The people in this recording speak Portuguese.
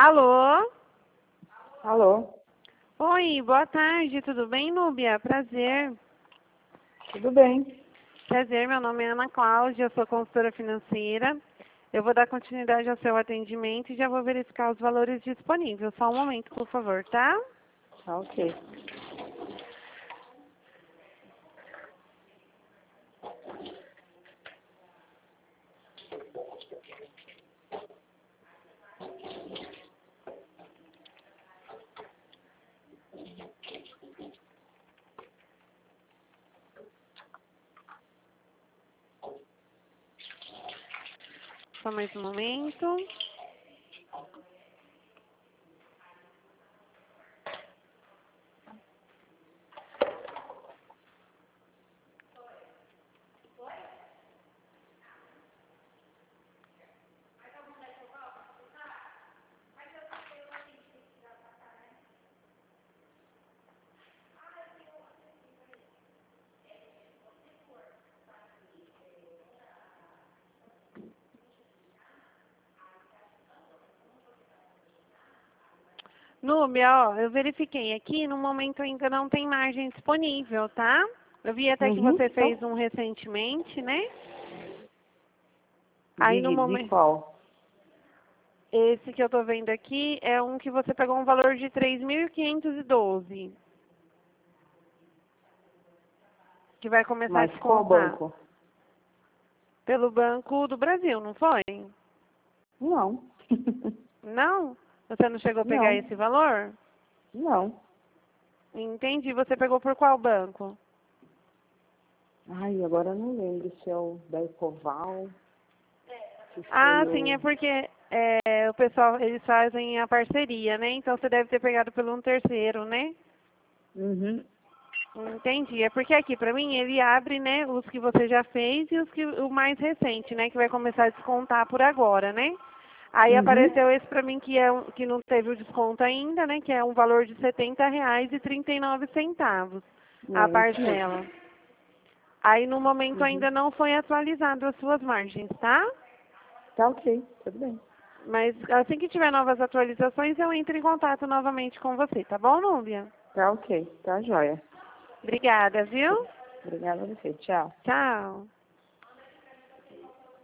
Alô? Alô? Oi, boa tarde, tudo bem, Núbia? Prazer. Tudo bem? Prazer, meu nome é Ana Cláudia, eu sou consultora financeira. Eu vou dar continuidade ao seu atendimento e já vou verificar os valores disponíveis. Só um momento, por favor, tá? Tá ok. Só mais um momento. Núbia, ó, eu verifiquei aqui, no momento ainda não tem margem disponível, tá? Eu vi até que você fez um recentemente, né? Aí no De momento, qual? esse que eu tô vendo aqui é um que você pegou um valor de 3.512, que vai começar a Mas qual descontar. banco? Pelo Banco do Brasil, não foi? Não. Não? Você não chegou a pegar Não. esse valor? Não. Entendi. Você pegou por qual banco? Ai, agora eu não lembro se é o da Ecoval, se Ah, foi sim, é o... porque o pessoal, eles fazem a parceria, né? Então você deve ter pegado pelo um terceiro, né? Uhum. Entendi. É porque aqui, pra mim, ele abre, né, os que você já fez e o mais recente, né, que vai começar a descontar por agora, né? Aí Uhum. apareceu esse pra mim que não teve o desconto ainda, né, que é um valor de R$ 70,39 a É isso mesmo. parcela. Aí no momento Uhum. ainda não foi atualizado as suas margens, tá? Tá ok, tudo bem. Mas assim que tiver novas atualizações, eu entro em contato novamente com você, tá bom, Núbia? Tá ok, tá joia. Obrigada, viu? Obrigada a você, tchau. Tchau.